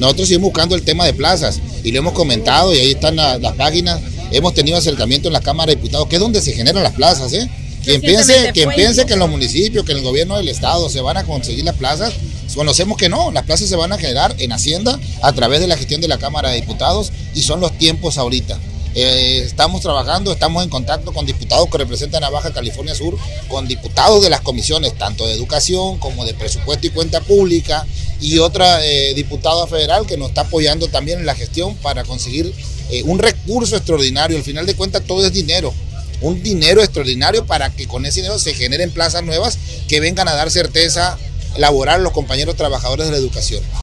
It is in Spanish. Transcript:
nosotros seguimos buscando el tema de plazas y lo hemos comentado y ahí están las páginas. Hemos tenido acercamiento en la Cámara de Diputados, que es donde se generan las plazas, ¿eh? Quien piense que en los municipios, que en el gobierno del estado se van a conseguir las plazas, conocemos que no, las plazas se van a generar en Hacienda a través de la gestión de la Cámara de Diputados y son los tiempos ahorita. Estamos trabajando, estamos en contacto con diputados que representan a Baja California Sur, con diputados de las comisiones, tanto de educación como de presupuesto y cuenta pública, y otra diputada federal que nos está apoyando también en la gestión para conseguir un recurso extraordinario. Al final de cuentas todo es dinero, un dinero extraordinario para que con ese dinero se generen plazas nuevas que vengan a dar certeza laboral a los compañeros trabajadores de la educación.